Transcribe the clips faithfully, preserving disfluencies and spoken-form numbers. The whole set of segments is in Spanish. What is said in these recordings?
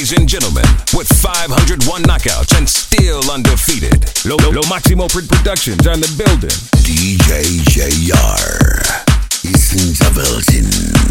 Ladies and gentlemen, with five hundred one knockouts and still undefeated, Lo, Lo, Lo Maximo Productions are in the building. D J J R is in the building.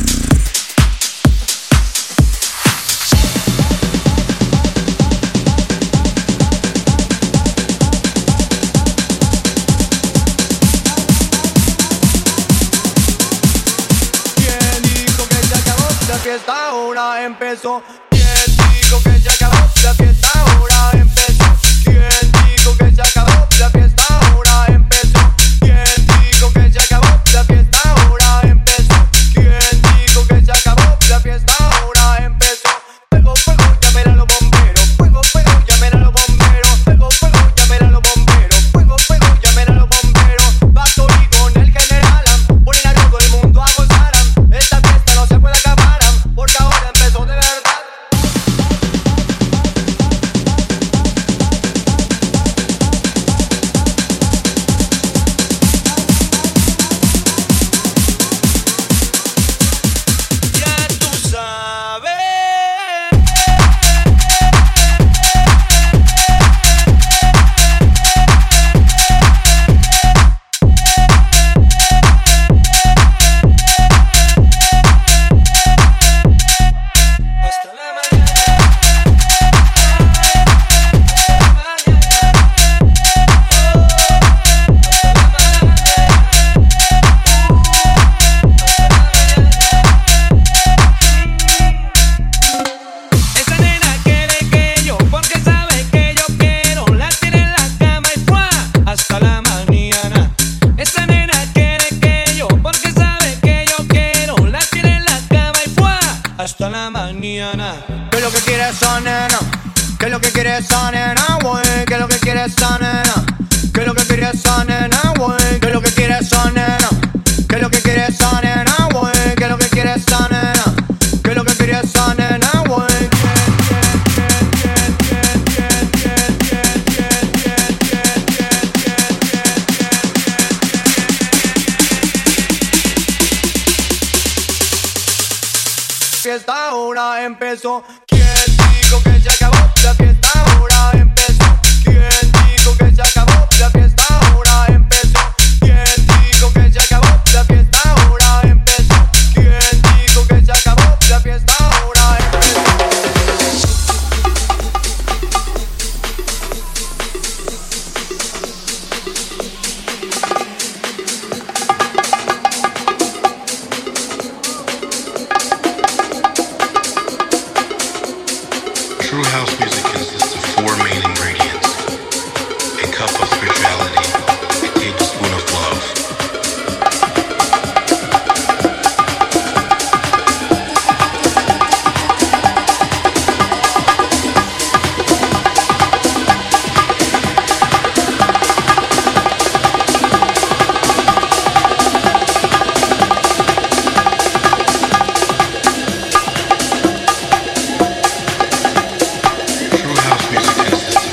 Fiesta ahora empezó. ¿Quién dijo que se acabó? La fiesta ahora empezó. ¿Quién dijo que se acabó? La fiesta ahora empezó. ¿Quién dijo que se acabó? La fiesta ahora empezó. ¿Quién dijo que se acabó? La fiesta ahora empezó. Fuego, fuego, llamen a los bomberos. Fuego, fuego, llamen a los bomberos. Fuego, fuego, llamen a los bomberos. Fuego, fuego, llamen a los bomberos. Bato y con el general ponen a todo el mundo a gozar. Esta fiesta no se puede acabar, porque ahora empezó de verdad. Ya tú sabes. Hasta la esa nena quiere que yo, porque sabe que yo quiero. La tiene en la cama y ¡fua! Hasta la mañana. Esa nena quiere que yo, porque sabe que yo quiero. La tiene en la cama y ¡fua! Hasta la mañana. ¿Qué es lo que quiere esa nena? ¿Qué es lo que quiere esa nena, güey? ¿Qué es lo que quiere esa nena? ¿Qué es lo que quiere esa nena, güey? ¿Qué es lo que quiere esa nena? ¿Qué es lo que quiere esa nena, güey? ¿Qué es lo que quiere esa nena? ¿Qué es lo que quiere esa nena, güey? Fiesta ahora empezó. ¿Quién dijo que se acabó? La fiesta ahora empezó. ¿Quién dijo que se acabó? La fiesta ahora empezó. ¿Quién dijo que se acabó? La fiesta ahora empezó. ¿Quién dijo que se acabó? La fiesta ahora empezó. True house music consists of four main ingredients: a cup of spirituality, a tablespoon of love. True house music consists of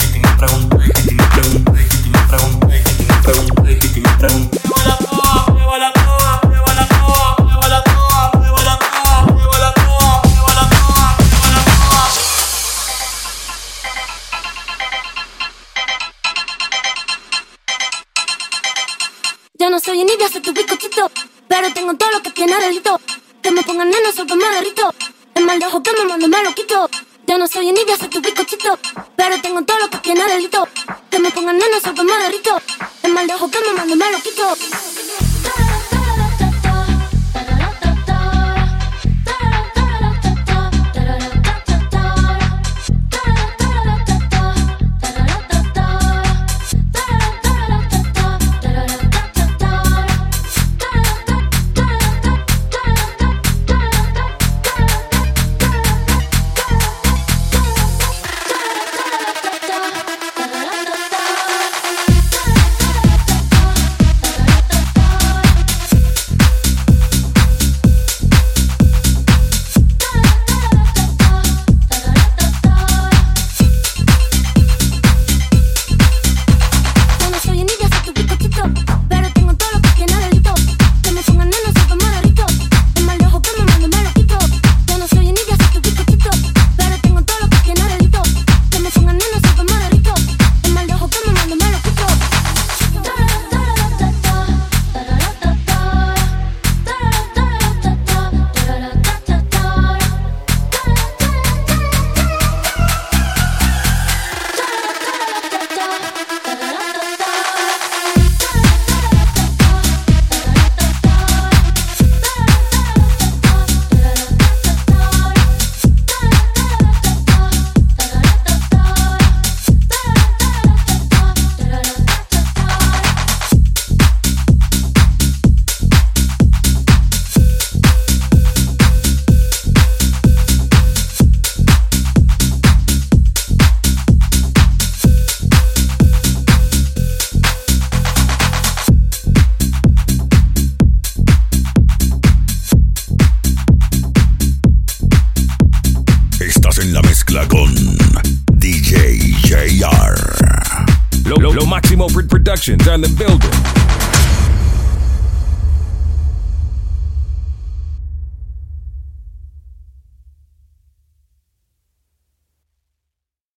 pero tengo todo lo que tiene delito. Que me pongan nena, solo me derrito. El mal de ojo que me mando me lo quito. Yo no soy envidia, soy tu bizcochito, pero tengo todo lo que tiene delito. Que me pongan nena, solo me derrito. El mal de ojo que me mando me lo quito. Lo, Lo, Lo Maximo Productions on the building.